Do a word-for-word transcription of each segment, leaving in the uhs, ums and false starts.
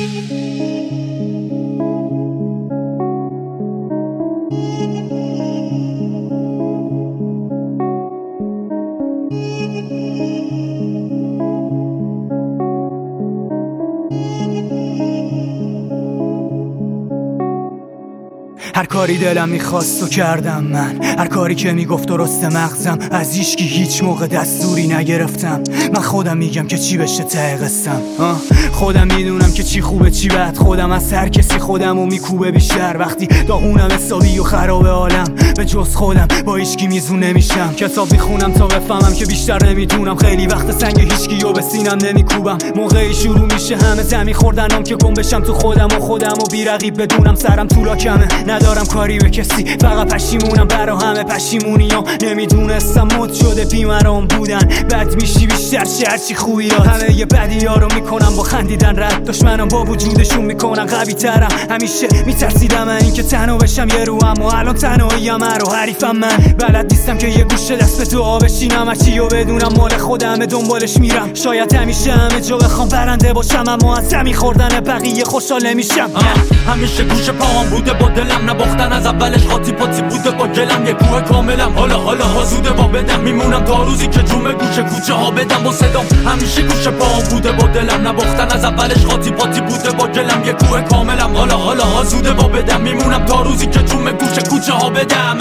هر کاری دلم میخواست و کردم من، هر کاری که میگفت درست مغزم. از هیچکی هیچ موقع دستوری نگرفتم. من خودم میگم که چی بشه ته قصم. خودم میدونم که چی خوبه چی بد. خودم از هر کسی خودمو میکوبه بیشتر. وقتی داغونم حسابی و خراب عالم، به جز خودم با هیچکی میزون نمیشم. کتاب میخونم تا بفهمم که بیشتر نمیدونم. خیلی وقت سنگ هیچکیو به سینم نمیکوبم. موقعی شروع میشه همه زمین خوردنم که گم بشم تو خودم و خودم و بی رقیب بدونم سرم طولا کمه. ندارم کاری به کسی، فقط پشیمونم برا همه پشیمونی ها. نمیدونستم مد شده بیمرام بودن. بد میشی بیشتر چه هرچی خوبیات. همه یه بدی ها رو میکنم با خندیدن رد. دشمنم با وجودشون میکنن قوی ترم. همیشه میترسیدم من این که تنها بشم یه رو، اما الان تنهاییم رو حریفم. من بلد نیستم که یه گوشه دست به دعا بشینم. هرچی رو بدونم مال خودمه دنبالش میرم. شاید همیشه همه جا بخوام برنده باشم، اما از زمین خوردن بقیه خوشحال نمیشم. همیشه گوشه پاهم بوده با دلم نباختن. از اولش خاطی پاتی بوده با گلم یه کوه کاملم. حالا حالا ها زوده با بدم میمونم تا روزی که جومه گوشه کوچه ها بدم با صدام. همیشه گوشه پاهم بوده با دلم نباختن. از اولش خاطی پاتی بوده با گلم یه کوه کاملم. حالا حالا ها زوده با بدم میمونم تا روزی که جومه گوشه کوچه ها بدم.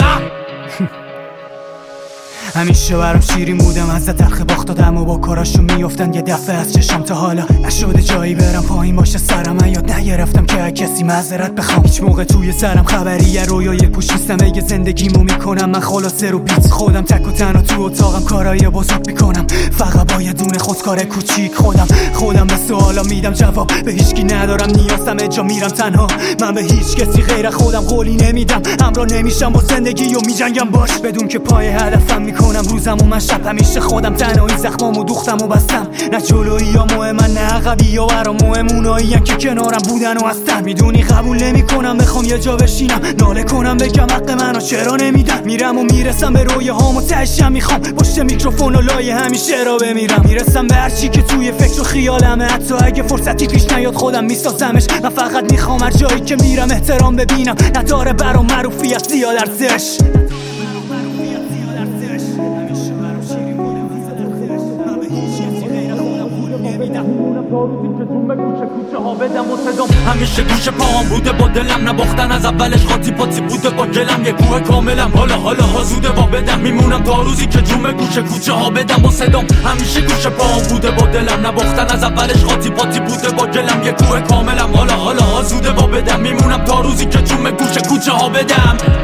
همیشه برام شیرین بودم، از تلخ باخت دادم و با کاراشو میافتن یه دفعه از چشام. تا حالا نشده جایی برم پایین باشه سرم. من یاد نگرفتم که کسی معذرت بخوام. هیچ موقع توی سرم خبریه رویای پوشیستم. اگه زندگیمو میکنم من خلاصه رو بیت. خودم تک و تنها تو اتاقم کارای بزرگ میکنم. فقط با یه دونه خودکار کوچیک. خودم خودم به سوالا میدم جواب. به هیچکی ندارم نیازم اجا میرم تنها. من به هیچ کسی غیر خودم قولی نمیدم. همراه نمیشم با زندگی و میجنگم باش. بدون که پای هدفم میکنم روزم و من شب. همیشه خودم تنهایی زخمامو دوختم و بستم. نه جلویی یا مهمن نه عقبی یا برام مهم اونایی که کنارم بودن و هستن. میدونی قبول نمیکنم بخوام یه جا بشینم ناله کنم بگم حق منو چرا نمیدن. میرم و میرسم به رویه هام و تهشم میخوام پشت میکروفون و لایه همیشه را بمیرم. میرسم به هرچی که توی فکر و خیالمه. حتی اگه فرصتی پیش نیاد خودم میسازمش. من فقط میخوام هر جایی که میرم احترام ببینم. نداره برام معروفیت زیاد ارزش. همیشه گوشه پاهم بوده با دلم نباختن. از اولش خاطی پاتی بوده با گلم یه کوه کاملم. حالا حالا ها زوده با بدم میمونم تا روزی که جومه گوشه کوچه ها بدم با صدام. همیشه گوشه پاهم بوده با دلم نباختن. از اولش خاطی پاتی بوده با گلم یه کوه کاملم. حالا حالا ها زوده با بدم میمونم تا روزی که جومه گوشه کوچه ها بدم.